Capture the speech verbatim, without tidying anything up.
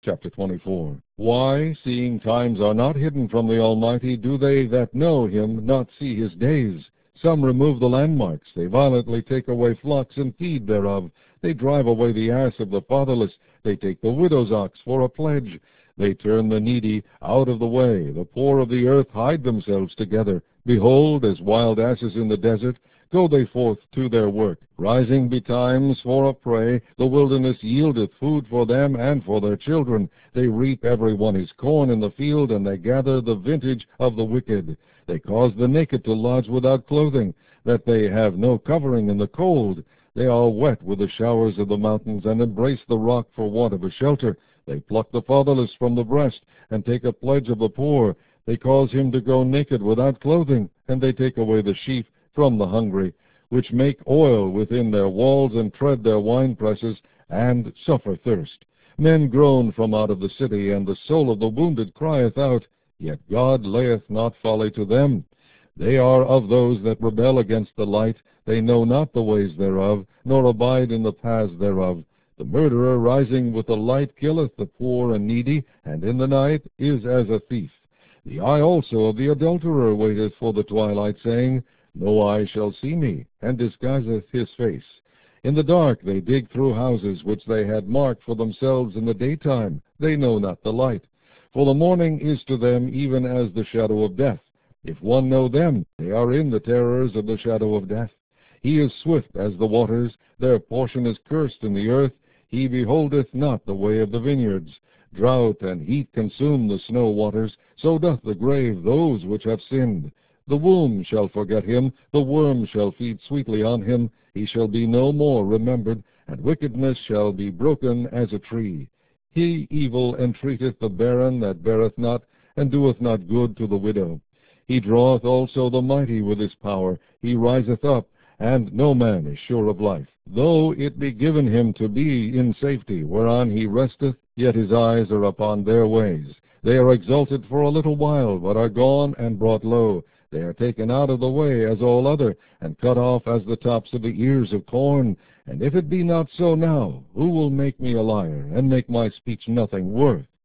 Chapter twenty-four. Why, seeing times are not hidden from the Almighty, do they that know him not see his days? Some remove the landmarks, they violently take away flocks and feed thereof. They drive away the ass of the fatherless, they take the widow's ox for a pledge. They turn the needy out of the way, the poor of the earth hide themselves together. Behold, as wild asses in the desert, go they forth to their work. Rising betimes for a prey, the wilderness yieldeth food for them and for their children. They reap every one his corn in the field, and they gather the vintage of the wicked. They cause the naked to lodge without clothing, that they have no covering in the cold. They are wet with the showers of the mountains, and embrace the rock for want of a shelter. They pluck the fatherless from the breast, and take a pledge of the poor. They cause him to go naked without clothing, and they take away the sheaf from the hungry, which make oil within their walls, and tread their winepresses, and suffer thirst. Men groan from out of the city, and the soul of the wounded crieth out, yet God layeth not folly to them. They are of those that rebel against the light, they know not the ways thereof, nor abide in the paths thereof. The murderer rising with the light killeth the poor and needy, and in the night is as a thief. The eye also of the adulterer waiteth for the twilight, saying, No eye shall see me, and disguiseth his face. In the dark they dig through houses which they had marked for themselves in the daytime. They know not the light. For the morning is to them even as the shadow of death. If one know them, they are in the terrors of the shadow of death. He is swift as the waters, their portion is cursed in the earth. He beholdeth not the way of the vineyards. Drought and heat consume the snow waters, so doth the grave those which have sinned. The womb shall forget him, the worm shall feed sweetly on him. He shall be no more remembered, and wickedness shall be broken as a tree. He evil entreateth the barren that beareth not, and doeth not good to the widow. He draweth also the mighty with his power. He riseth up, and no man is sure of life. Though it be given him to be in safety, whereon he resteth, yet his eyes are upon their ways. They are exalted for a little while, but are gone and brought low. They are taken out of the way as all other, and cut off as the tops of the ears of corn. And if it be not so now, who will make me a liar, and make my speech nothing worth?